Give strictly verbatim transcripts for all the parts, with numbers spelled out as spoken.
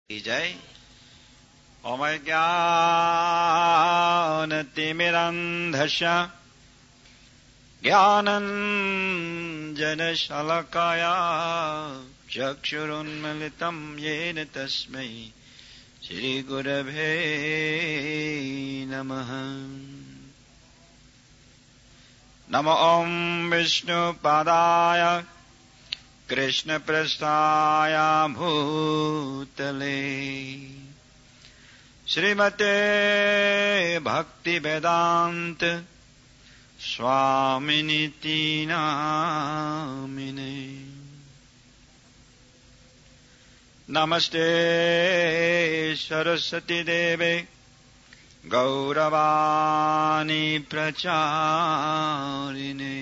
की जय। ओम ज्ञानतिमिरन्धस्य ज्ञानञ्जनशलाकया चक्षुरुन्मीलितं येन तस्मै श्रीगुरवे नमः। नमो ॐ विष्णुपादाय कृष्णपृष्ठाय भूतले श्रीमते भक्तिवेदान्त स्वामिनिति नामिने। नमस्ते सरस्वती देवे गौरवाणी प्रचारिणे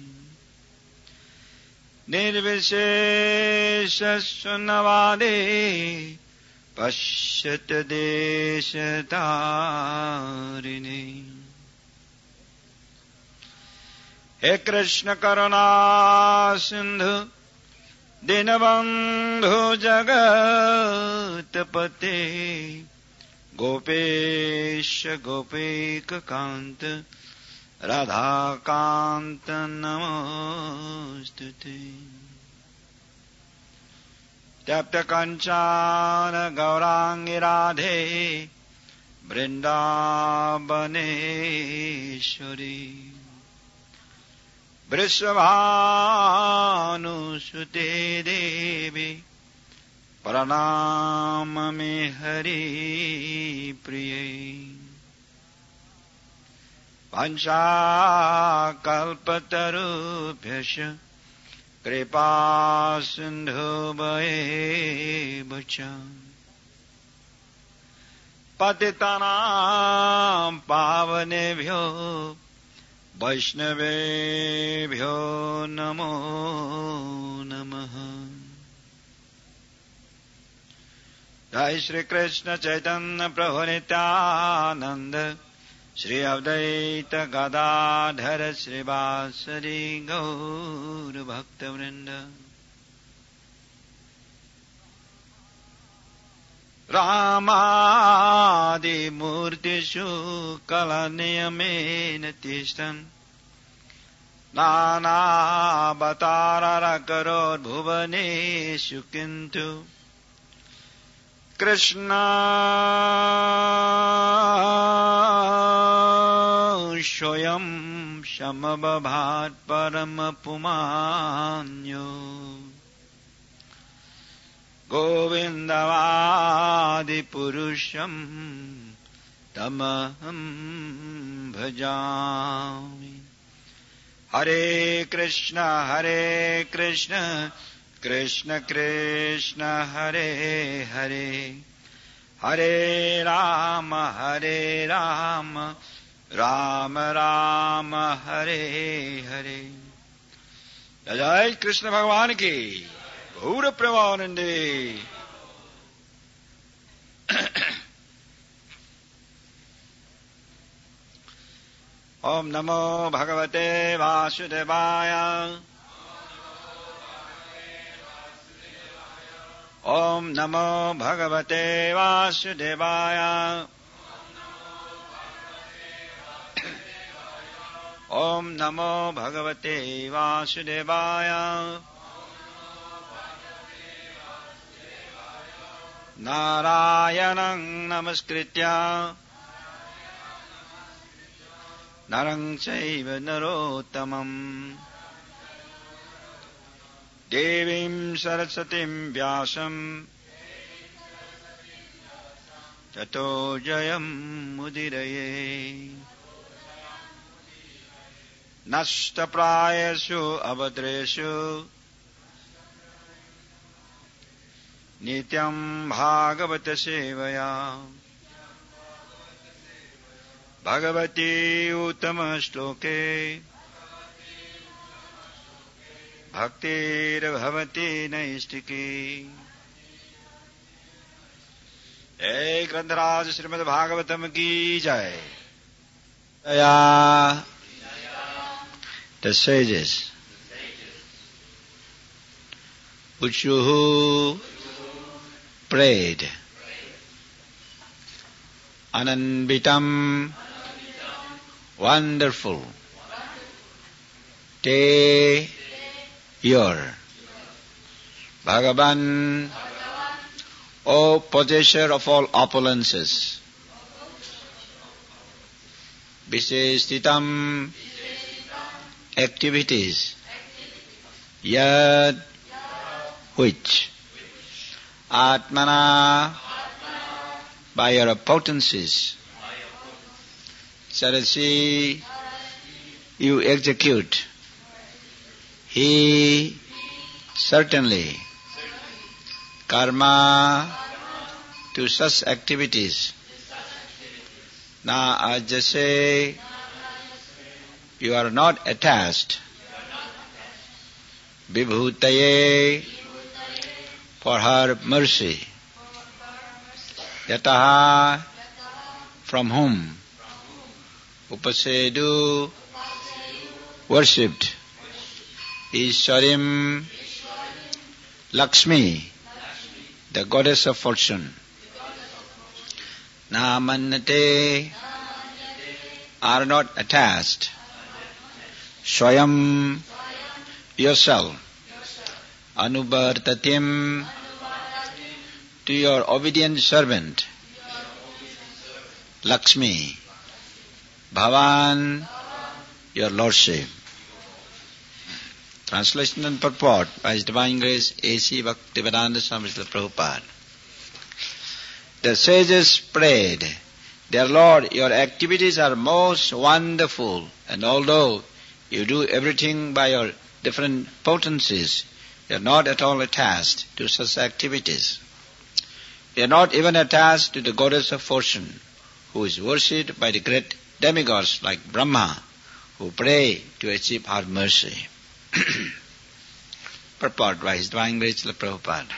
निर्विशेषशून्यवादे पश्यत देशतारिणे। हे कृष्ण करुणा सिंधु दीनबंधु जगतपते गोपेश गोपिकान्त राधाकान्त नमोस्तुते। तप्त कंचन गौरांगी राधे वृंदावनेश्वरी वृषभानुसुते देवी प्रणाममि हरि प्रिये। पंचाकल्पतरुभ्यश्च कृपा सिन्धुभ्येव च पतितानां पावनेभ्यो वैष्णवेभ्यो नमो नमः। जय श्री कृष्ण चैतन्य प्रभु नित्यानंद श्री अद्वैत गदाधर श्रीवासरि गौर भक्तवृंद। रामादि मूर्तिषु कलनियमेन तिष्ठन् नानावतारकरोद्भुवनेषु किन्तु कृष्ण स्वयं समबभात् परम पुमान्यो गोविन्दवादिपुरुषं तमहं भजामि। हरे कृष्ण हरे कृष्ण कृष्ण कृष्ण हरे हरे हरे राम हरे राम राम राम हरे हरे। जय कृष्ण भगवान की गौर प्रेमानंदे। ओम नमो भगवते वासुदेवाय ओम नमो भगवते वासुदेवाय ओम नमो भगवते वासुदेवाय। नारायणं नमस्कृत्य नरं चैव नरोत्तमम् देवीं सरस्वतीं व्यासं ततो जयमुदीरये। नष्टप्रायेषु अभद्रेषु नित्यं भागवत सेवया भगवती उत्तम श्लोके भक्तिर्भवति नैष्टिकी। हे ग्रंथराज श्रीमद् भागवतम की जय। The sages Uchuhu prayed Ananvitam, wonderful. Te, your. Bhagavan, O possessor of all opulences. Visestitam, activities. Yad, which. Atmana, by your potencies. Sarasi, you execute. He, certainly. Karma, to such activities. Na ajase, you are not attached. Vibhutaye, for her mercy. Yataha, from whom? Upasedu, worshipped. Ishwarim, Lakshmi, the goddess of fortune. Namannate, are not attached. Swayam, yourself. Anubartatim, to your obedient servant. Lakshmi, Bhavan, your lordship. Translation and purport by His Divine Grace A C Bhaktivedanta Swami Srila Prabhupada. The sages prayed, Dear Lord, your activities are most wonderful, and although you do everything by your different potencies, you are not at all attached to such activities. You are not even attached to the goddess of fortune, who is worshipped by the great demigods like Brahma, who pray to achieve her mercy. Purport by His Divine Grace Srila Prabhupada.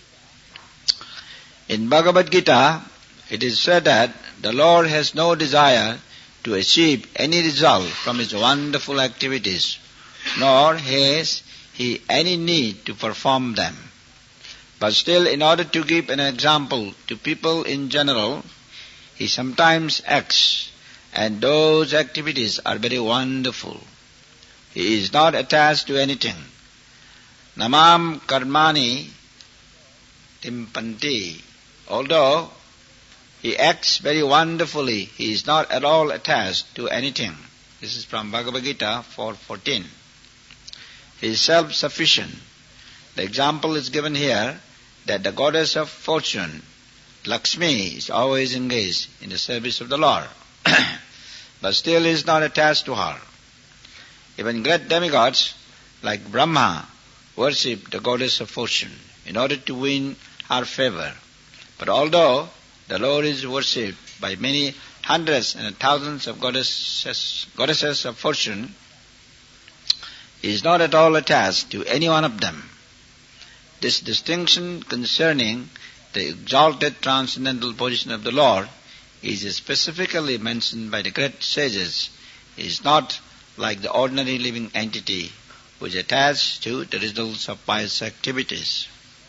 In Bhagavad Gita, it is said that the Lord has no desire to achieve any result from His wonderful activities, nor has He any need to perform them. But still, in order to give an example to people in general, He sometimes acts, and those activities are very wonderful. He is not attached to anything. Namam karmani timpanti. Although He acts very wonderfully, He is not at all attached to anything. This is from Bhagavad Gita four fourteen. He is self-sufficient. The example is given here that the goddess of fortune, Lakshmi, is always engaged in the service of the Lord, but still is not attached to her. Even great demigods like Brahma worship the goddess of fortune in order to win her favor. But although the Lord is worshipped by many hundreds and thousands of goddesses, goddesses of fortune, He is not at all attached to any one of them. This distinction concerning the exalted transcendental position of the Lord is specifically mentioned by the great sages. He is not like the ordinary living entity who is attached to the results of pious activities.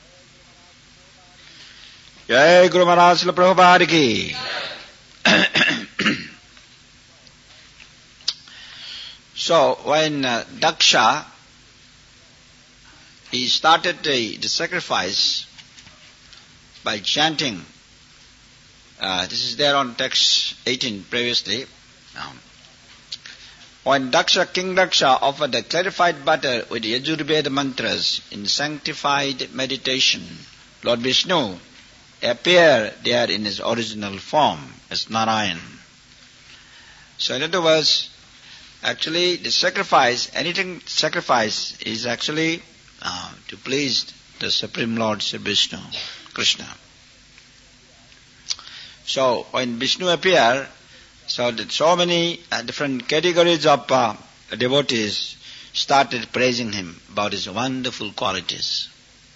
Jai Guru Maharaj Srila Prabhupada ki. So when uh, Daksha, he started the, the sacrifice by chanting, uh, this is there on text eighteen previously. Um, when Daksha, King Daksha offered the clarified butter with the Yajurveda mantras in sanctified meditation, Lord Vishnu appeared there in his original form as Narayan. So in other words, actually the sacrifice, anything sacrifice is actually uh, to please the Supreme Lord Sri Vishnu, Krishna. So when Vishnu appeared, so that so many uh, different categories of uh, devotees started praising him about his wonderful qualities.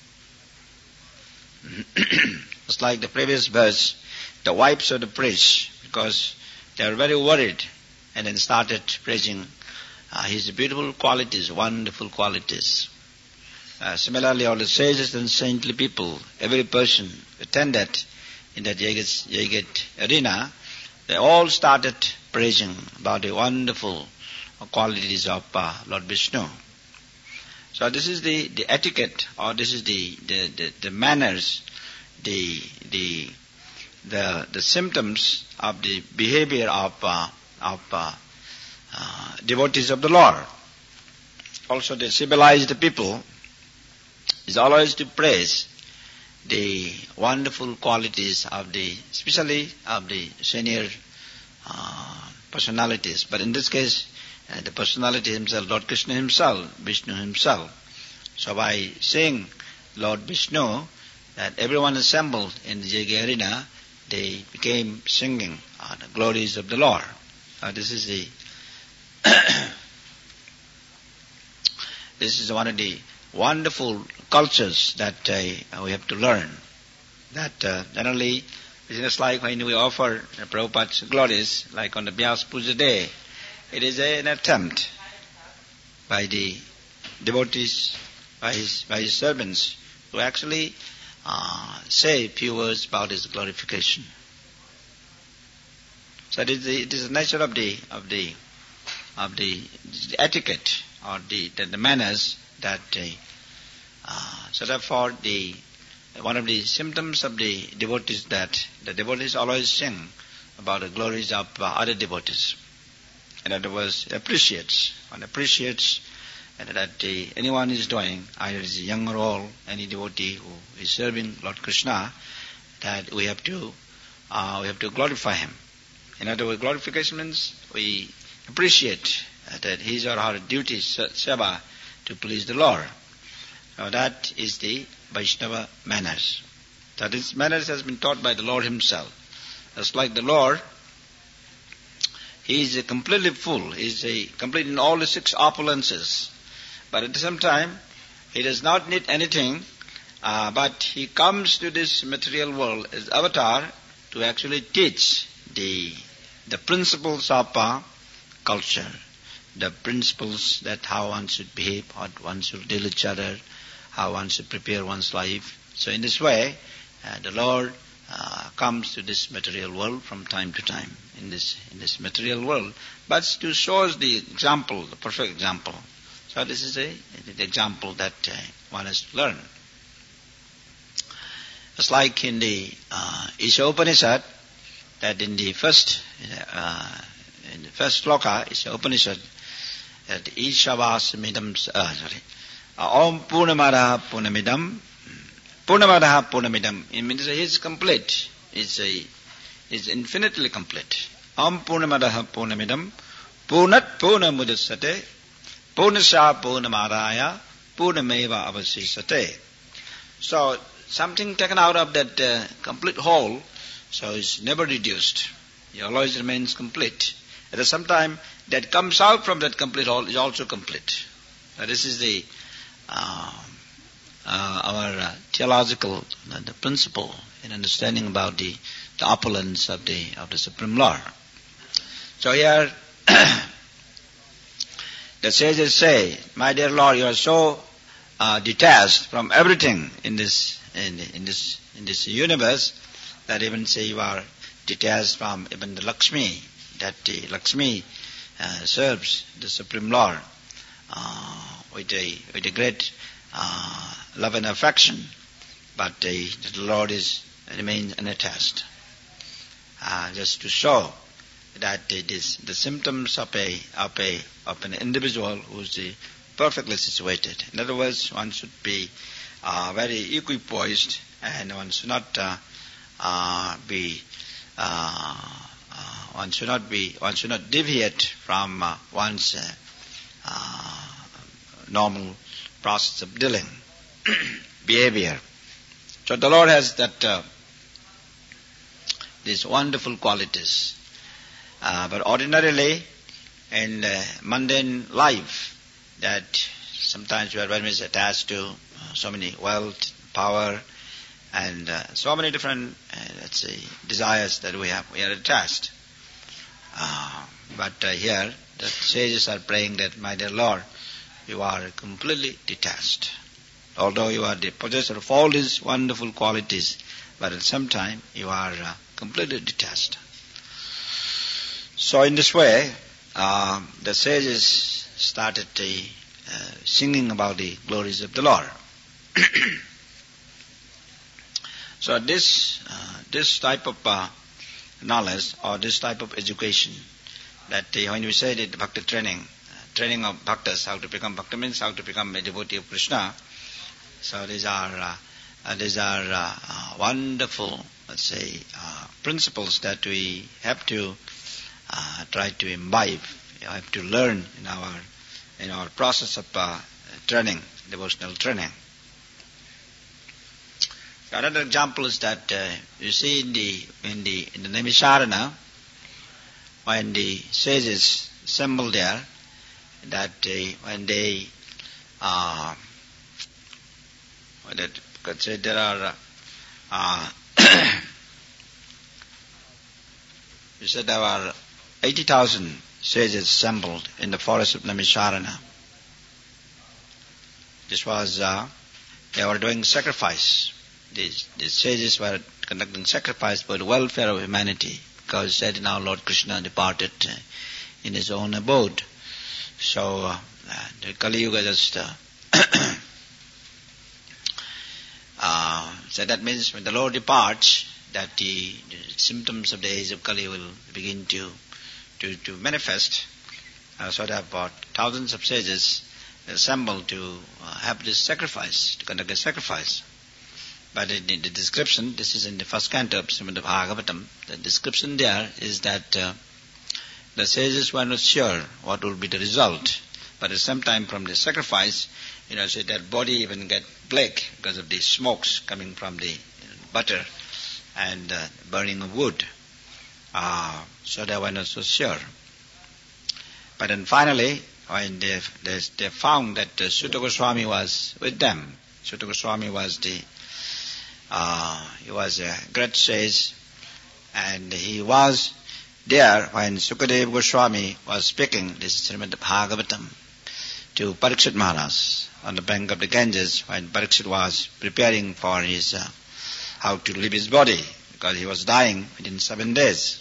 It's like the previous verse, the wives of the priests, because they were very worried, and then started praising uh, his beautiful qualities, wonderful qualities. Uh, similarly, all the sages and saintly people, every person attended in that Yagat, Yagat arena, they all started praising about the wonderful qualities of uh, Lord Vishnu. So this is the, the etiquette, or this is the, the, the, the manners, the the the the symptoms of the behavior of uh, of uh, uh, devotees of the Lord. Also, the civilized people is always to praise the wonderful qualities of the, especially of the senior uh, personalities. But in this case, uh, the personality himself, Lord Krishna himself, Vishnu himself. So by saying Lord Vishnu, that everyone assembled in the Yajna arena, they became singing uh, the glories of the Lord. Uh, this is the this is one of the wonderful cultures that uh, we have to learn. That uh, generally, it's just like when we offer uh, Prabhupada's glories, like on the Vyasa Puja day, it is a, an attempt by the devotees, by his, by his servants, to actually uh, say a few words about his glorification. So it is the, it is the nature of the of the of the, the etiquette or the the, the manners that. Uh, uh, so therefore, the one of the symptoms of the devotees that the devotees always sing about the glories of uh, other devotees. In other words, appreciates one appreciates and that uh, anyone is doing, either is young or old, any devotee who is serving Lord Krishna, that we have to uh, we have to glorify him. In other words, glorification means we appreciate uh, that his or her duty, seva, to please the Lord. Now that is the Vaishnava manners. That is, manners has been taught by the Lord himself. Just like the Lord, he is completely full. He is a complete in all the six opulences. But at the same time, he does not need anything, uh, but he comes to this material world as avatar to actually teach the the principles of uh, culture, the principles that how one should behave, how one should deal with each other, how one should prepare one's life. So in this way, uh, the Lord uh, comes to this material world from time to time, in this in this material world, but to show us the example, the perfect example. So this is a the example that uh, one has to learn. It's like in the uh, Isha Upanishad, that in the first uh, in the first sloka, Isha Upanishad, that Ishavasmidam, uh, sorry, Om Purnamadaha Purnamidam, Purnamadaha Purnamidam. It means he is complete. It's a is infinitely complete. Om Purnamadaha Purnamidam, Purnat Purnamudasate, Purnasya Purnamadaya, Purnameva Avasisate. So something taken out of that uh, complete whole, so it's never reduced. It always remains complete. At the same time, that comes out from that complete whole is also complete. Now this is the uh, uh, our uh, theological uh, the principle in understanding about the, the opulence of the of the Supreme Lord. So here the sages say, "My dear Lord, you are so uh, detached from everything in this in, in this in this universe that even say you are detached from even the Lakshmi, that the Lakshmi uh, serves the Supreme Lord uh, with a with a great uh, love and affection, but uh, the Lord is remains unattached." Uh, just to show that it is the symptoms of a of a of an individual who is uh, perfectly situated. In other words, one should be uh, very equipoised, and one should not uh, uh, be uh, uh, one should not be one should not deviate from uh, one's uh, uh, normal process of dealing behavior. So the Lord has that uh, these wonderful qualities. Uh, but ordinarily, in uh, mundane life, that sometimes we are very much attached to uh, so many wealth, power, and uh, so many different, uh, let's say, desires that we have. We are attached. Uh, but uh, here, the sages are praying that, my dear Lord, you are completely detached. Although you are the possessor of all these wonderful qualities, but at the same time, you are uh, completely detached. So in this way, uh, the sages started the, uh, singing about the glories of the Lord. So this uh, this type of uh, knowledge or this type of education, that uh, when we say that bhakti training, uh, training of bhaktas, how to become bhakta means how to become a devotee of Krishna. So these are uh, uh, these are uh, uh, wonderful, let's say, uh, principles that we have to uh, try to imbibe, we have to learn in our in our process of uh, training, devotional training. Another example is that uh, you see in the in the in the Naimisharana, when the sages assemble there, that uh, when they uh, that could say there are uh, you said there were eighty thousand sages assembled in the forest of Naimisharana. This was uh, they were doing sacrifice. These, these sages were conducting sacrifice for the welfare of humanity, because said now Lord Krishna departed uh, in his own abode. So uh, the Kali Yuga just uh, uh, so that means when the Lord departs, that the, the symptoms of the age of Kali will begin to to, to manifest. Uh, so there are about thousands of sages assembled to uh, have this sacrifice, to conduct a sacrifice. But in the description, this is in the first canto of Srimad Bhagavatam, the description there is that uh, the sages were not sure what would be the result. But at the same time from the sacrifice, you know, so their body even get black because of the smokes coming from the butter and uh, burning of wood. Uh, so they were not so sure. But then finally, when they, they, they found that uh, Sutta Goswami was with them, Sutta Goswami was the Uh, he was a great sage, and he was there when Sukadeva Goswami was speaking this Srimad Bhagavatam to Parikshit Maharaj on the bank of the Ganges, when Parikshit was preparing for his uh, how to leave his body, because he was dying within seven days.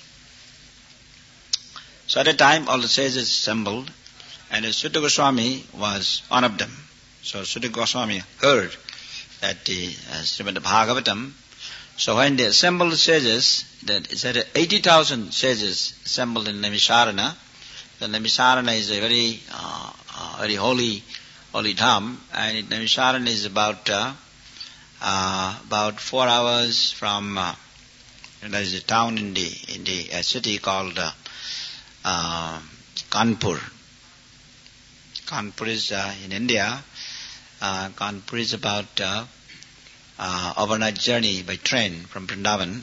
So at the time all the sages assembled, and Sutta Goswami was one of them. So Sutta Goswami heard that the uh, Srimad Bhagavatam. So when they assembled the sages, that is that eighty thousand sages assembled in Naimisharana. The Naimisharana is a very, uh, uh, very holy, holy dham, and Naimisharana is about uh, uh, about four hours from. Uh, there is a town in the in the uh, city called uh, uh, Kanpur. Kanpur is uh, in India. Uh, Kanpur is about uh, uh, overnight journey by train from Vrindavan,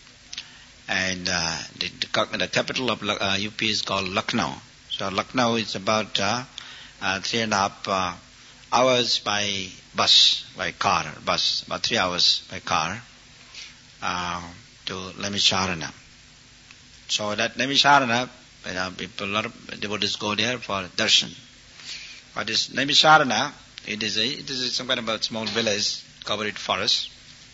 and uh, the, the, the capital of uh, U P is called Lucknow. So Lucknow is about uh, uh, three and a half uh, hours by bus, by car, bus, about three hours by car uh, to Naimisharana. So that Naimisharana, you know, people, a lot of devotees go there for darshan. But this Naimisharana, It is a, it is some kind of a small village, covered with forest.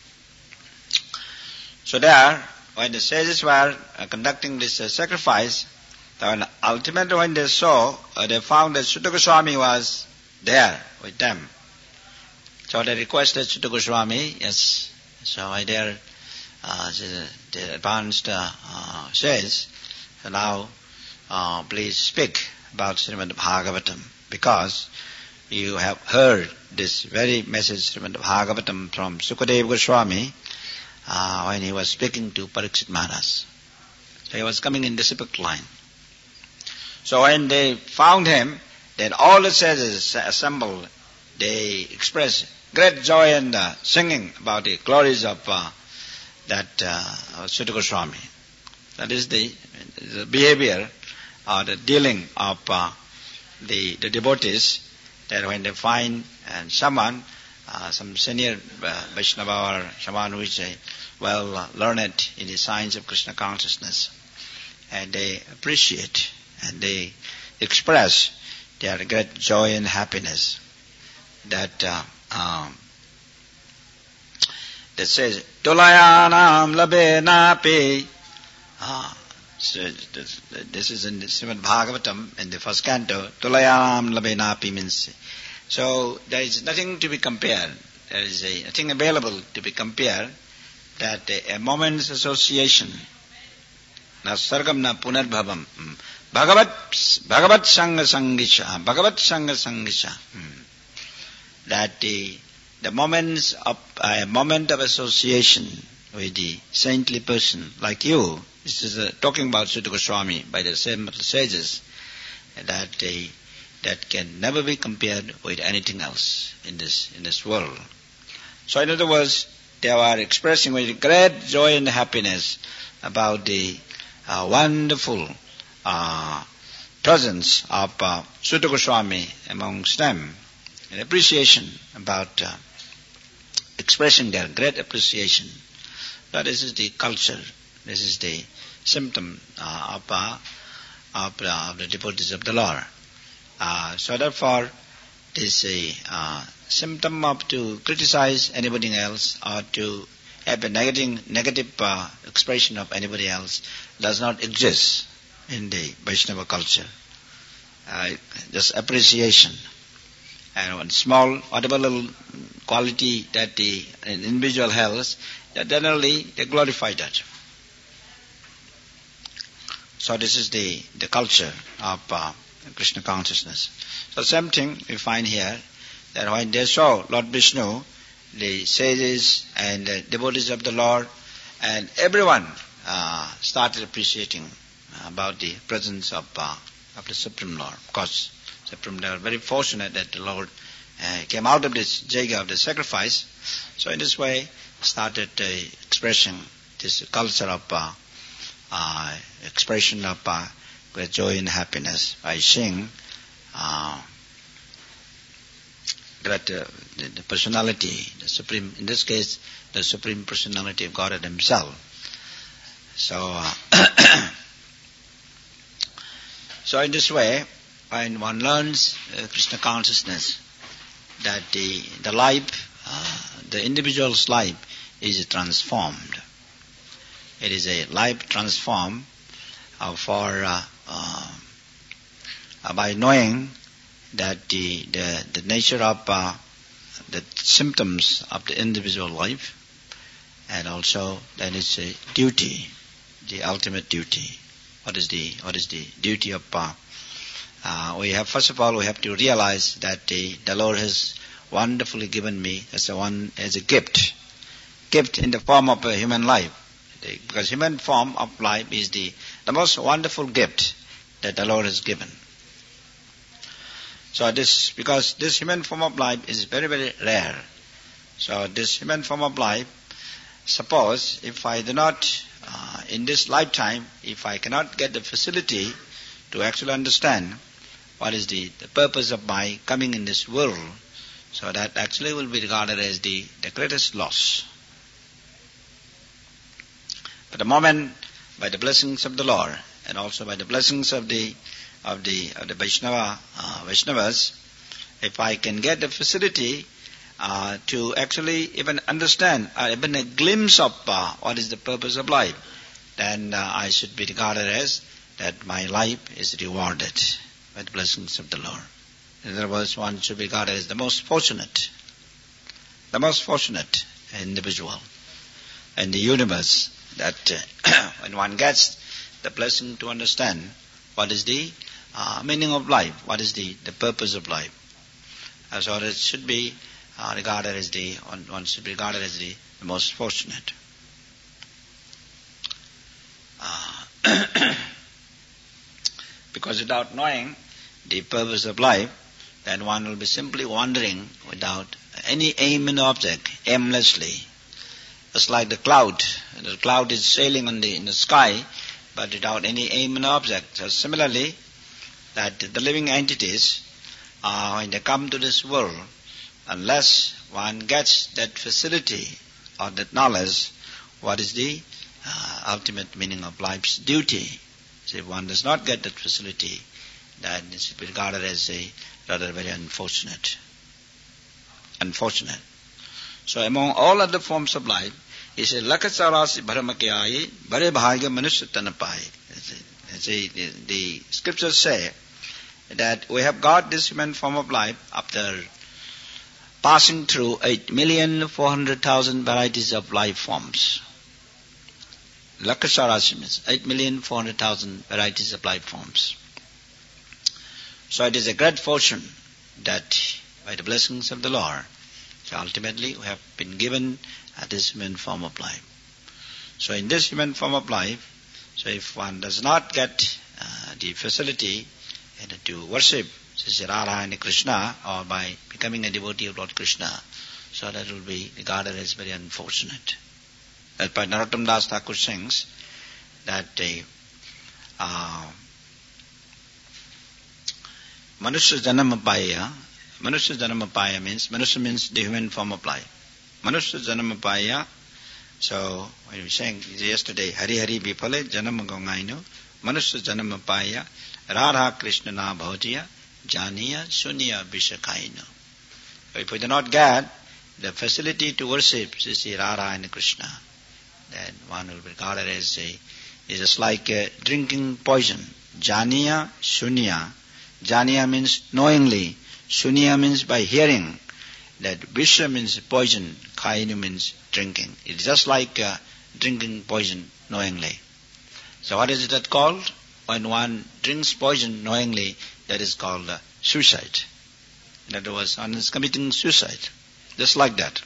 So there, when the sages were uh, conducting this uh, sacrifice, then ultimately when they saw, uh, they found that Sutta Goswami was there with them. So they requested Sutta Goswami, yes, so I dare, uh, the, the advanced uh, uh, says, so now uh, please speak about Srimad Bhagavatam, because you have heard this very message, Srimad Bhagavatam, from Sukadeva Goswami uh, when he was speaking to Parikshit Maharaj. So he was coming in the disciplic line. So when they found him, then all the sages assembled, they expressed great joy and uh, singing about the glories of uh, that uh, Sutta Goswami. That is the, the behavior or the dealing of uh, the, the devotees, that when they find and someone, uh, some senior uh, Vaishnava or someone who is uh, well uh, learned in the science of Krishna consciousness, and they appreciate and they express their great joy and happiness, that uh, um, that says Tulayanam labe napi. Uh, So this, this is in the Srimad Bhagavatam in the first canto. Tulayam labenapi means. So there is nothing to be compared. There is a, nothing available to be compared. That a, a moment's association. Na sargam na punarbhavam. Bhagavat, Bhagavat Sangha Sangisha. Bhagavat Sangha Sangisha. That the, the moments of, a uh, moment of association with the saintly person like you, this is uh, talking about Sutta Goswami by the same sages, that uh, that can never be compared with anything else in this in this world. So in other words, they are expressing with great joy and happiness about the uh, wonderful uh, presence of uh, Sutta Goswami amongst them, and appreciation about uh, expressing their great appreciation. So this is the culture, this is the symptom uh, of, uh, of, uh, of the devotees of the Lord. Uh, so therefore, this is a uh, symptom of to criticize anybody else or to have a negative, negative uh, expression of anybody else does not exist in the Vaishnava culture. Uh, just appreciation. And one small, whatever little quality that the an individual has, that generally they glorify that. So this is the, the culture of uh, Krishna consciousness. So same thing we find here, that when they saw Lord Vishnu, the sages and the devotees of the Lord, and everyone uh, started appreciating about the presence of uh, of the Supreme Lord. Of course, Supreme Lord, very fortunate that the Lord uh, came out of this jaga of the sacrifice. So in this way, started uh, expressing this culture of uh, uh, expression of uh, great joy and happiness by seeing uh, that uh, the, the personality, the supreme, in this case, the Supreme Personality of Godhead Himself. So, uh, so in this way, when one learns uh, Krishna consciousness, that the the life, uh, the individual's life, is transformed. It is a life transformed uh, for uh, uh, uh, by knowing that the the, the nature of uh, the symptoms of the individual life, and also that is a duty, the ultimate duty. What is the what is the duty of? Uh, uh, we have first of all we have to realize that the, the Lord has wonderfully given me as a one as a gift, gift in the form of a human life, the, because human form of life is the the most wonderful gift that the Lord has given. So this, because this human form of life is very, very rare. So this human form of life, suppose if I do not, uh, in this lifetime, if I cannot get the facility to actually understand what is the, the purpose of my coming in this world, so that actually will be regarded as the, the greatest loss. But the moment, by the blessings of the Lord, and also by the blessings of the of the of the Vaishnava uh, Vaishnavas, if I can get the facility uh, to actually even understand, or even a glimpse of uh, what is the purpose of life, then uh, I should be regarded as that my life is rewarded by the blessings of the Lord. In other words, one should be regarded as the most fortunate, the most fortunate individual in the universe, that uh, when one gets the blessing to understand what is the uh, meaning of life, what is the, the purpose of life. Uh, so it should be uh, regarded as the, one, one should be regarded as the, the most fortunate. Uh, because without knowing the purpose of life, then one will be simply wandering without any aim and object, aimlessly. It's like the cloud. The cloud is sailing on the, in the sky, but without any aim and object. So similarly, that the living entities, uh, when they come to this world, unless one gets that facility or that knowledge, what is the uh, ultimate meaning of life's duty? So if one does not get that facility, then it should be regarded as a rather very unfortunate. Unfortunate. So among all other forms of life, he said, Lakasarasi bharamakyayi, bhare bhagya manusya tanapai. see, the, the scriptures say that we have got this human form of life after passing through eight million four hundred thousand varieties of life forms. Laksharashi means eight million four hundred thousand varieties of life forms. So it is a great fortune that by the blessings of the Lord, so ultimately we have been given uh, this human form of life. So in this human form of life, so if one does not get uh, the facility you know, to worship Sri Radha and Krishna, or by becoming a devotee of Lord Krishna, so that will be regarded as very unfortunate. That by Narottam Das Thakur sings that uh, Manusya Janamapaya, Manusya Janamapaya means, Manusya means the human form of life. Manusya Janamapaya, so when we were saying yesterday, Hari Hari Bipale Janam Gongaino, Manusya Janamapaya, Radha Krishna Na Bhautiya, Janiya Sunya Vishakaino. If we do not get the facility to worship Sri Radha and Krishna, then one will be regarded as a, is just like a drinking poison. Janiya Sunya. Janiya means knowingly. Sunya means by hearing. That Visha means poison. Kainu means drinking. It's just like uh, drinking poison knowingly. So what is it that called? When one drinks poison knowingly, that is called uh, suicide. In other words, one is committing suicide. Just like that.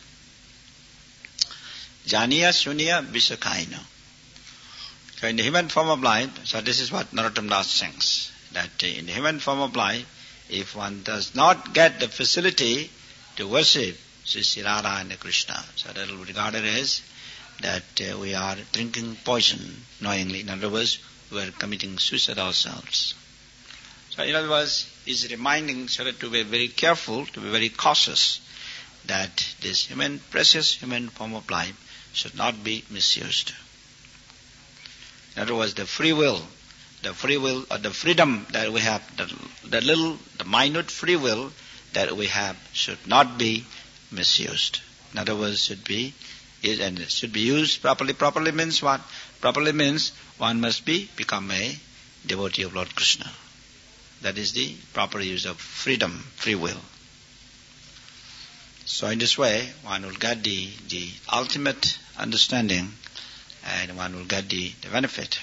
Janiya Sunya Vishakaino. So in the human form of life, so this is what Narottam Das sings, that in the human form of life, if one does not get the facility to worship Sri Radha and Krishna, so that will be regarded as that uh, we are drinking poison knowingly. In other words, we are committing suicide ourselves. So in other words, he's reminding Sarah to be very careful, to be very cautious, that this human, precious human form of life should not be misused. In other words, the free will, the free will or the freedom that we have, the, the little, the minute free will that we have should not be misused. In other words, should be is and should be used properly. Properly means what? Properly means one must be become a devotee of Lord Krishna. That is the proper use of freedom, free will. So in this way, one will get the, the ultimate understanding and one will get the, the benefit.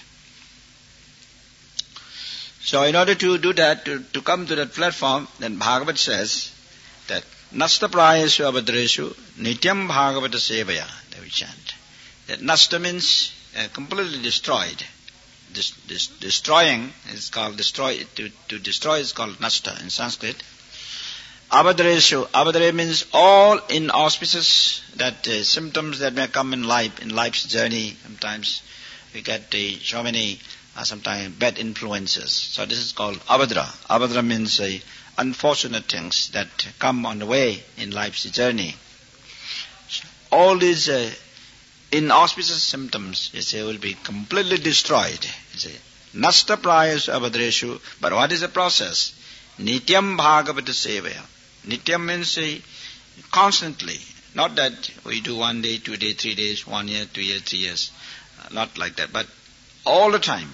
So in order to do that, to, to come to that platform, then Bhagavat says that Nasta Prayeshu Abhadreshu Nityam Bhagavata Sevaya, that we chant. That Nasta means uh, completely destroyed. Dis, dis, destroying is called destroy. To, to destroy is called Nasta in Sanskrit. Abhadreshu, Abhadre means all inauspicious, that uh, symptoms that may come in life, in life's journey. Sometimes we get uh, so many, uh, sometimes bad influences. So this is called Abhadra. Abhadra means uh, unfortunate things that come on the way in life's journey. All these uh, inauspicious symptoms, you say, will be completely destroyed. You say, Nasta Prayeshu Abhadreshu. But what is the process? Nityam Bhagavata Sevaya. Nityam means uh, constantly. Not that we do one day, two days, three days, one year, two years, three years. Uh, not like that. But all the time.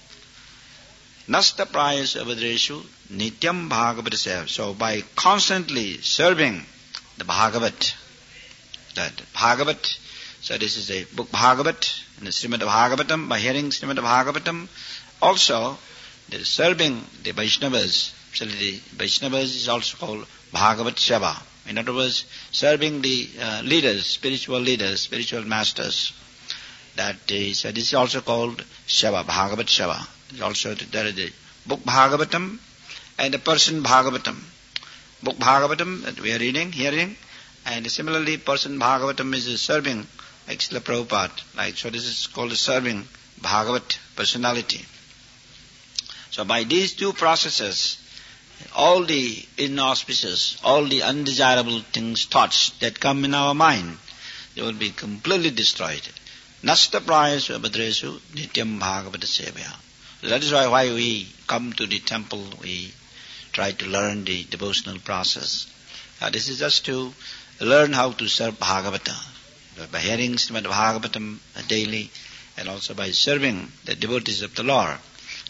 Nasta Prayeshu Abhadreshu Nityam Bhagavata Sevaya. So by constantly serving the Bhagavat, that Bhagavat, so this is a book Bhagavat, and the Srimad Bhagavatam, by hearing Srimad Bhagavatam, also the serving the Vaishnavas. So the Vaishnavas is also called Bhagavat Seva. In other words, serving the uh, leaders, spiritual leaders, spiritual masters. That is, so this is also called Seva, Bhagavat Seva. Also there is the book Bhagavatam and the person Bhagavatam. Book Bhagavatam that we are reading, hearing, and similarly person Bhagavatam is serving, like Srila Prabhupada. Like, so this is called serving Bhagavat personality. So by these two processes, all the inauspicious, all the undesirable things, thoughts that come in our mind, they will be completely destroyed. Nasta Prayeshu Abhadreshu Nityam Bhagavata Sevaya. So that is why, why we come to the temple, we try to learn the devotional process. Uh, this is just to learn how to serve Bhagavata. By hearing Srimad Bhagavatam daily and also by serving the devotees of the Lord.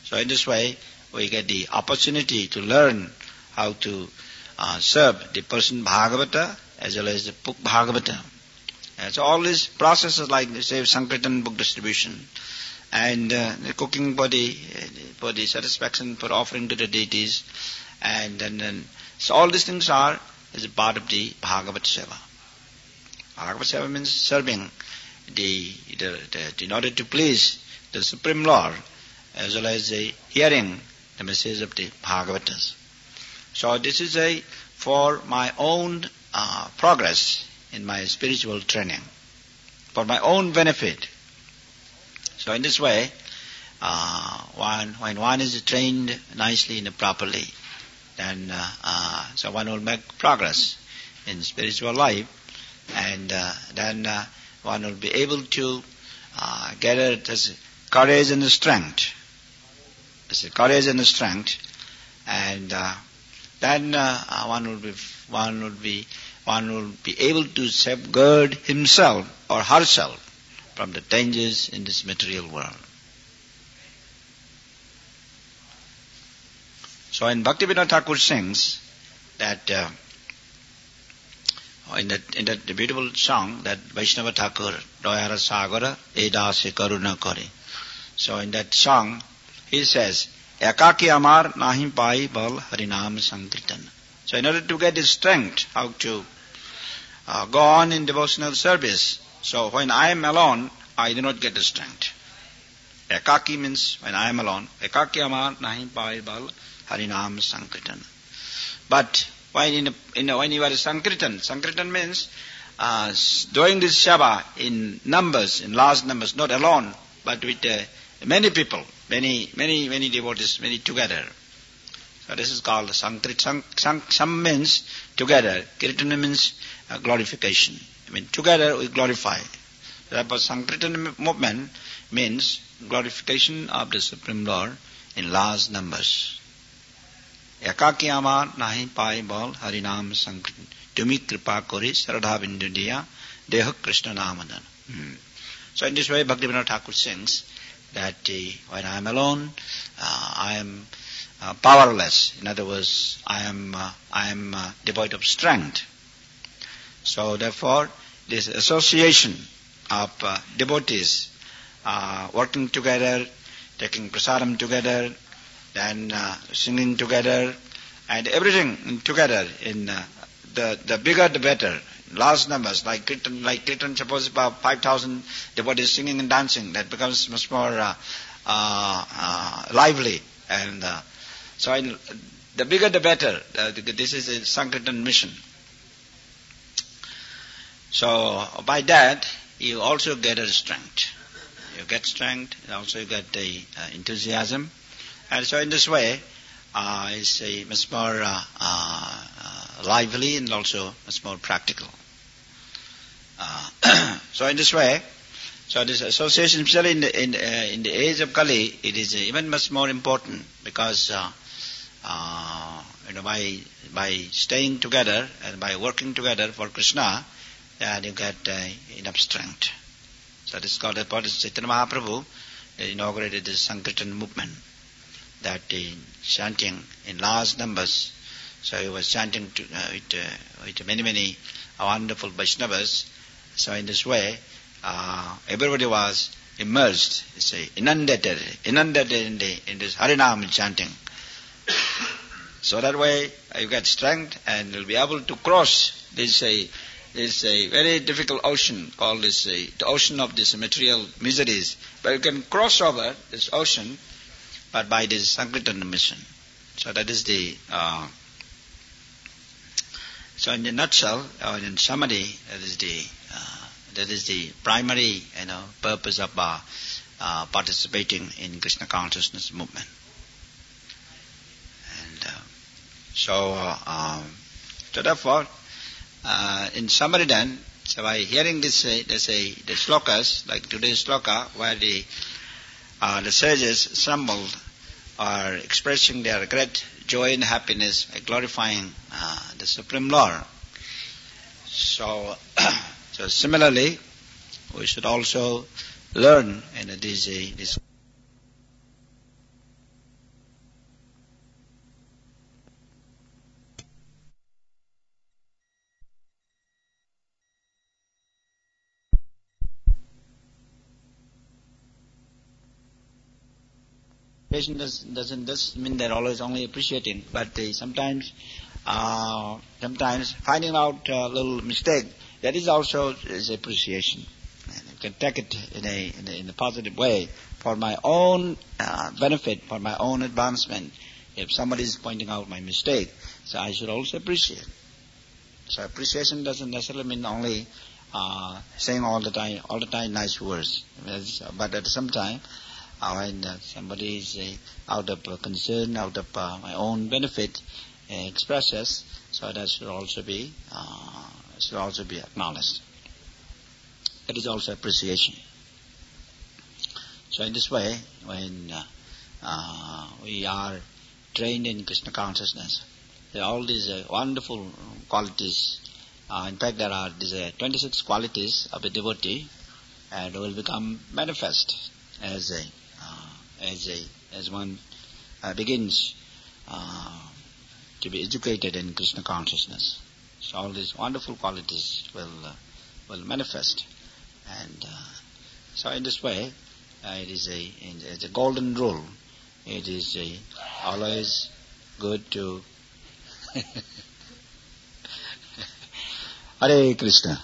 So in this way, we get the opportunity to learn how to uh, serve the person Bhagavata as well as the book Bhagavata. And so all these processes like, say, Sankirtan book distribution and uh, the cooking for the, for the satisfaction, for offering to the deities, and then, then so all these things are as a part of the Bhagavat Seva. Bhagavat Seva means serving the, the, the in order to please the Supreme Lord, as well as the hearing the message of the Bhagavatas. So this is a for my own uh, progress in my spiritual training, for my own benefit. So in this way, uh, one, when one is trained nicely and properly, then uh, uh, so one will make progress in spiritual life, and uh, then uh, one will be able to uh, gather this courage and the strength. This courage and the strength, and uh, then uh, one will be one will be one will be able to safeguard himself or herself from the dangers in this material world. So in Bhaktivinoda Thakur sings that uh, in that in that beautiful song that Vaishnava Thakur Doyara Sagara Edase Karuna Kare. So in that song he says, Ekaki amar nahi pai bal harinam sankirtan. So in order to get his strength, how to uh, go on in devotional service. So when I am alone, I do not get the strength. Ekaki means when I am alone. Ekaki amar nahi pai bal harinam sankirtan. But when, in a, in a, when you are a sankirtan, sankirtan means uh, doing this seva in numbers, in large numbers, not alone, but with uh, many people, many, many, many devotees, many together. So this is called Sankirtan. Sang, sang means together. Kirtana means uh, glorification. I mean, together we glorify. Therefore, Sankirtan movement means glorification of the Supreme Lord in large numbers. Ekaki amar nahi pai bal harinam sankirtan. Tumi kripa kori saradha bindu diya deha Krishna namadan. Hmm. So in this way, Bhaktivinoda Thakur sings that uh, when I am alone, uh, I am uh, powerless. In other words, I am uh, I am uh, devoid of strength. So therefore, this association of uh, devotees uh, working together, taking prasadam together, then uh, singing together, and everything together in uh, the the bigger the better. Large numbers, like Kirtan, like Kirtan, suppose about five thousand devotees singing and dancing, that becomes much more uh, uh, uh, lively. And uh, so in, the bigger the better. Uh, this is a Sankirtan mission. So by that, you also get a strength. You get strength, and also you get the uh, enthusiasm. And so in this way, uh, it's a much more uh, uh, lively and also much more practical. Uh, so in this way, so this association, especially in the in, uh, in the age of Kali, it is even much more important because uh, uh, you know by by staying together and by working together for Krishna, then you get uh, enough strength. So this is called the part of Chaitanya Mahaprabhu inaugurated this Sankirtan movement, that uh, chanting in large numbers. So he was chanting to, uh, with, uh, with many many wonderful Vaishnavas. So in this way, uh, everybody was immersed, say, inundated, inundated in, the, in this Harinam chanting. So that way you get strength and you'll be able to cross this uh, this uh, very difficult ocean called this uh, the ocean of this material miseries. But you can cross over this ocean, but by this Sankirtan mission. So that is the. Uh, so in a nutshell, or in summary, that is the uh, that is the primary, you know, purpose of uh, uh, participating in Krishna consciousness movement. And uh, so, uh, um, so therefore, uh, in summary, then, so by hearing this, uh, let's say, the slokas, like today's sloka, where the uh, the sages assembled are expressing their great joy and happiness by glorifying uh, the Supreme Lord. So, so similarly, we should also learn in you know, this, uh, this appreciation does, doesn't does mean they're always only appreciating, but uh, sometimes, uh, sometimes finding out a little mistake, that is also is appreciation. And you can take it in a in a, in a positive way for my own uh, benefit, for my own advancement. If somebody is pointing out my mistake, so I should also appreciate. So appreciation doesn't necessarily mean only uh, saying all the time, all the time nice words. But at the same time, uh, when uh, somebody is uh, out of uh, concern, out of uh, my own benefit, uh, expresses, so that should also be uh, should also be acknowledged. That is also appreciation. So in this way, when uh, uh, we are trained in Krishna consciousness, there are all these uh, wonderful qualities. Uh, in fact, there are these uh, twenty-six qualities of a devotee, and will become manifest as a uh, as a as one uh, begins uh, to be educated in Krishna consciousness. So all these wonderful qualities will uh, will manifest, and uh, so in this way, uh, it is a it's a golden rule. It is a, always good to Hare Krishna.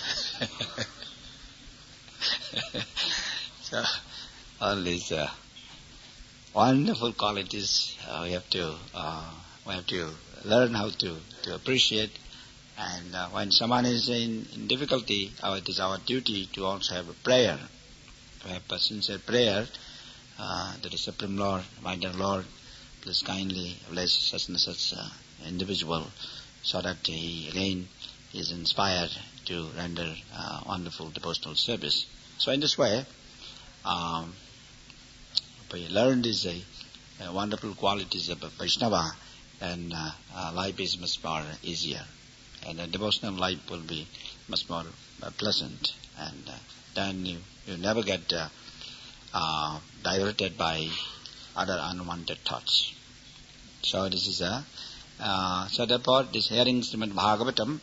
So all these uh, wonderful qualities uh, we have to uh, we have to learn how to, to appreciate. And uh, when someone is in, in difficulty, uh, it is our duty to also have a prayer, to have a sincere prayer. Uh, that the Supreme Lord, my dear Lord, please kindly bless such and such uh, individual, so that he again is inspired to render uh, wonderful devotional service. So in this way, um, we learn these uh, wonderful qualities of Vaishnava, and uh, uh, life is much more easier, and the devotional life will be much more uh, pleasant, and uh, then you, you never get uh, uh, diverted by other unwanted thoughts. So this is a uh, so therefore this hearing Srimad Bhagavatam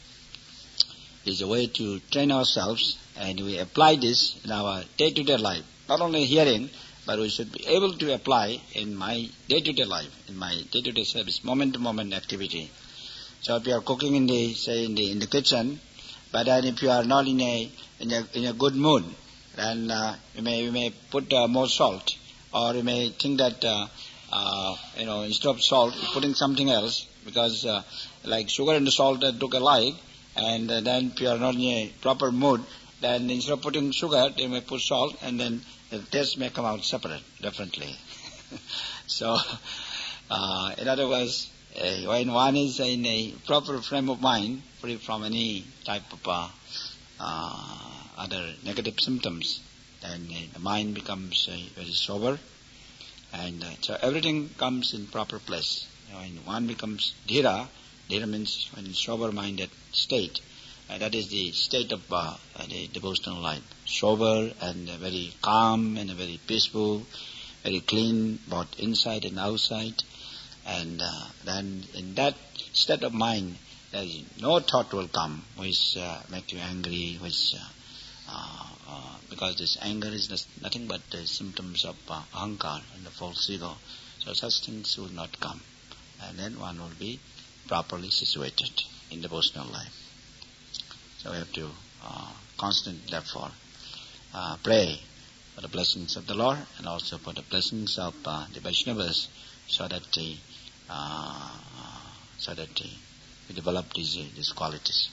is a way to train ourselves, and we apply this in our day-to-day life. Not only hearing, but we should be able to apply in my day-to-day life, in my day-to-day service, moment-to-moment activity. So if you are cooking in the say in the in the kitchen, but then if you are not in a in a in a good mood, then uh, you may you may put uh, more salt, or you may think that uh, uh, you know instead of salt, you're putting something else, because uh, like sugar and salt uh, took alike, and uh, then if you are not in a proper mood, then instead of putting sugar, you may put salt, and then the taste may come out separate, differently. So, uh, in other words, uh, when one is in a proper frame of mind, free from any type of uh, uh, other negative symptoms, then uh, the mind becomes uh, very sober, and uh, so everything comes in proper place. When one becomes dhira, dhira means when sober-minded state, uh, that is the state of uh, the devotional life, sober and uh, very calm and uh, very peaceful, very clean, both inside and outside, and uh, then in that state of mind, there is no thought will come which uh, make you angry, which uh, uh, uh, because this anger is nothing but the symptoms of uh, ahankar and the false ego. So such things will not come, and then one will be properly situated in devotional life. So we have to uh, constantly, therefore, uh, pray for the blessings of the Lord, and also for the blessings of uh, the Vaishnavas, so that the uh, so that the, we develop these uh, these qualities.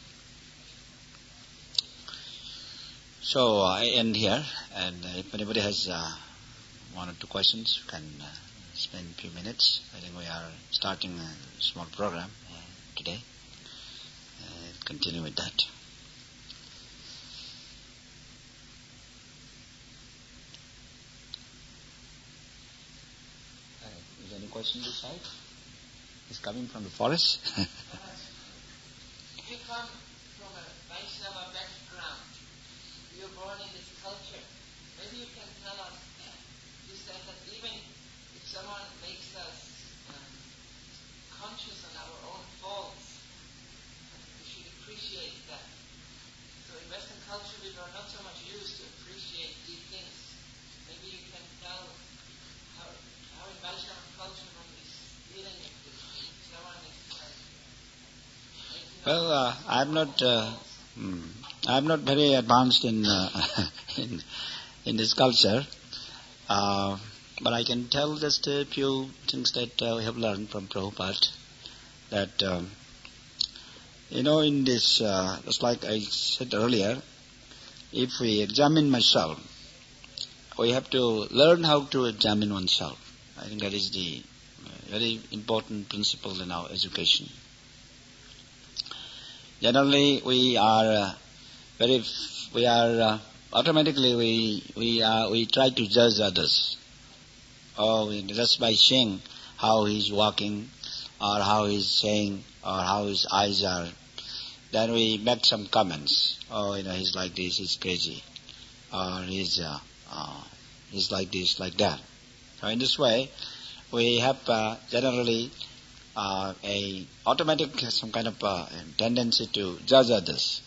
So uh, I end here, and uh, if anybody has uh, one or two questions, you can uh, spend a few minutes. I think we are starting a small program uh, today. Uh, continue with that. Uh, is there any question this side? It's coming from the forest. You come from a Vaishnava background. You're born in this culture. Maybe you can tell us, you said that even if someone makes us um, conscious of our own faults, we should appreciate that. So in Western culture, we are not so much used to appreciate these things. Maybe you can tell how, Well, uh, I'm not. Uh, hmm, I'm not very advanced in uh, in in this culture, uh, but I can tell just a few things that uh, we have learned from Prabhupada. That um, you know, in this, uh, just like I said earlier, if we examine myself, we have to learn how to examine oneself. I think that is the very important principle in our education. Generally, we are uh, very, we are uh, automatically we we are we try to judge others. Oh, just by seeing how he's walking, or how he's saying, or how his eyes are, then we make some comments. Oh, you know, he's like this, he's crazy, or he's uh, uh, he's like this, like that. So in this way, we have uh, generally uh, a automatic some kind of uh, tendency to judge others.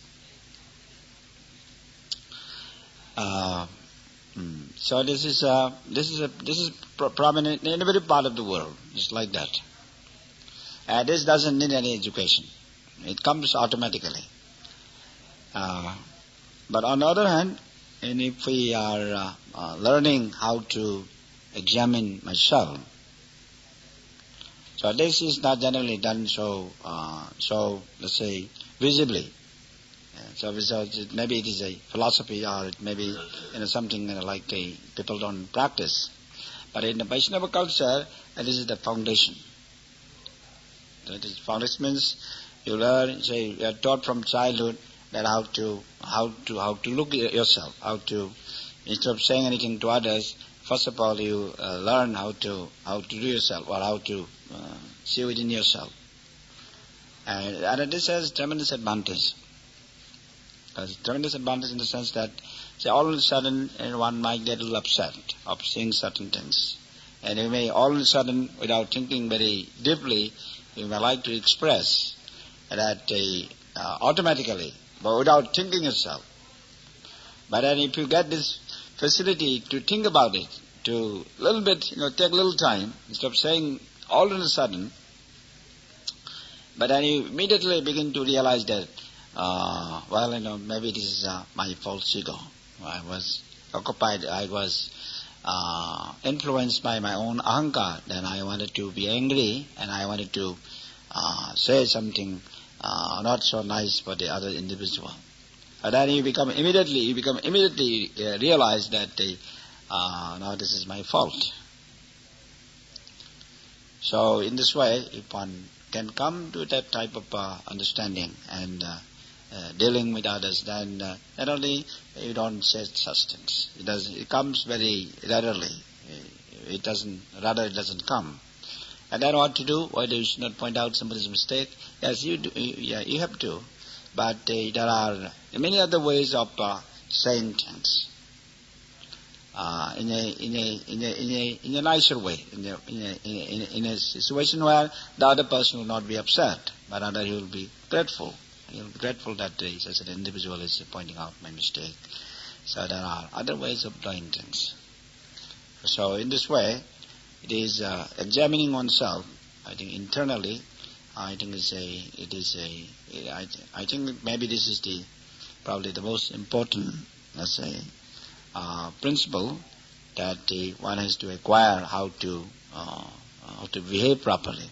Uh, mm, so this is uh, this is a, this is pro- prominent in every part of the world. It's like that. And this doesn't need any education. It comes automatically. Uh, but on the other hand, and if we are uh, uh, learning how to examine myself, so this is not generally done so, uh, so let's say, visibly. Uh, so, so maybe it is a philosophy, or it may be you know, something you know, like a, people don't practice. But in the Vaishnava culture, uh, this is the foundation. That is, foundation means you learn, say, you are taught from childhood that how to, how to, how to look at yourself, how to, instead of saying anything to others, first of all you uh, learn how to, how to do yourself, or how to uh, see within yourself. And, and this has tremendous advantage. Because tremendous advantage in the sense that, say, all of a sudden one might get a little upset of seeing certain things. And you may all of a sudden, without thinking very deeply, you may like to express that uh, uh, automatically, but without thinking yourself. But then if you get this facility to think about it, to a little bit, you know, take a little time, instead of saying all of a sudden, but then you immediately begin to realize that, uh, well, you know, maybe this is uh, my false ego. I was occupied, I was uh, influenced by my own ahankar. Then I wanted to be angry, and I wanted to uh, say something uh, not so nice for the other individual. And then you become immediately, you become immediately uh, realize that the, uh, now this is my fault. So in this way, if one can come to that type of uh, understanding and uh, uh, dealing with others, then uh, not only you don't say such things. It does. It comes very rarely. It doesn't. Rather, it doesn't come. And then what to do? Whether you should not point out somebody's mistake? Yes, you do. Yeah, you have to. But uh, there are many other ways of uh, saying things. Uh, in a in a in a in a in a nicer way, in a in a in a, in a situation where the other person will not be upset, but rather he will be grateful. He will be grateful that uh, such an individual is pointing out my mistake. So there are other ways of doing things. So in this way, it is uh, examining oneself. I think internally, I think it's a it is a I th- I think maybe this is the probably the most important, let's say, Uh, principle that uh, one has to acquire how to uh, how to behave properly.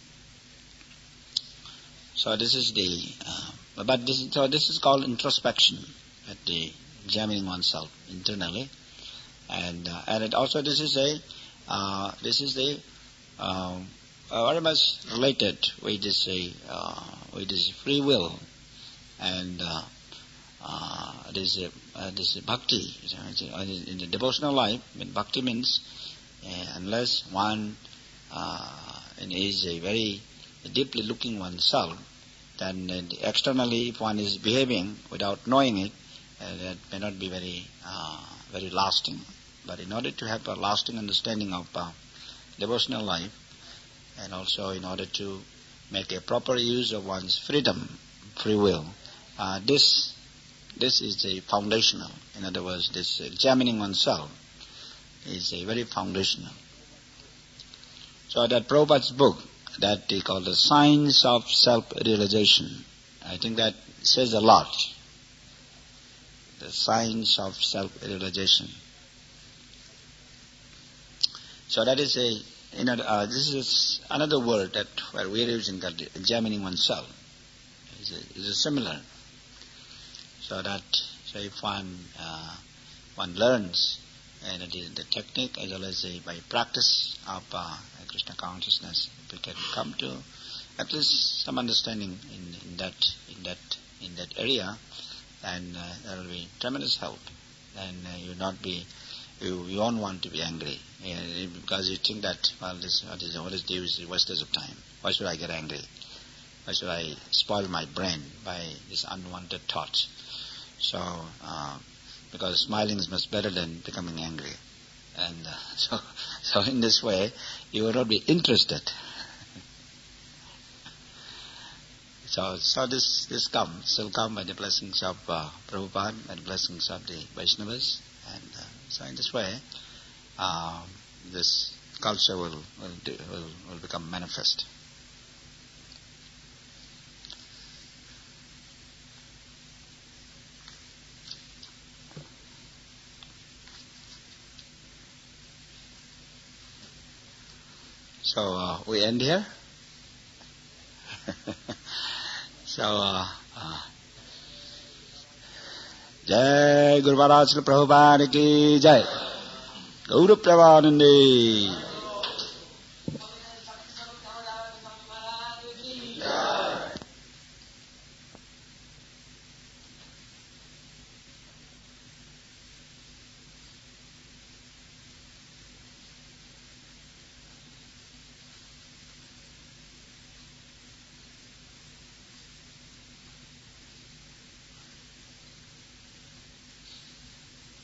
So this is the uh, but this is, so this is called introspection, at the examining oneself internally, and uh, and it also this is a uh, this is the uh, very much related with this uh, with this free will and. Uh, Uh, this uh, this bhakti in the devotional life. I mean, bhakti means uh, unless one uh, is a very deeply looking oneself, then uh, externally, if one is behaving without knowing it, uh, that may not be very uh, very lasting. But in order to have a lasting understanding of uh, devotional life, and also in order to make a proper use of one's freedom, free will, uh, this. This is a foundational. In other words, this examining oneself is a very foundational. So that Prabhupada's book that he called The Science of Self-Realization, I think that says a lot. The signs of self-realization. So that is a, you know, uh, this is another word that where we are using that examining oneself is a, is a similar. So that, so if one uh, one learns and it is the technique as well as the, by practice of uh, Krishna consciousness, we can come to at least some understanding in, in that in that in that area, and uh, there will be tremendous help. And uh, you will not be, you, you won't want to be angry uh, because you think that, well, this what is what is this wastage of time? Why should I get angry? Why should I spoil my brain by these unwanted thoughts? So, uh, because smiling is much better than becoming angry, and uh, so so in this way you will not be interested. So, so this this comes, will come by the blessings of uh, Prabhupada, by the blessings of the Vaishnavas, and uh, so in this way, uh, this culture will will, do, will will become manifest. So uh, we end here. So, uh, uh, Jai Guru Maharaj Prabhupada ki Jai. Gaura Premanande.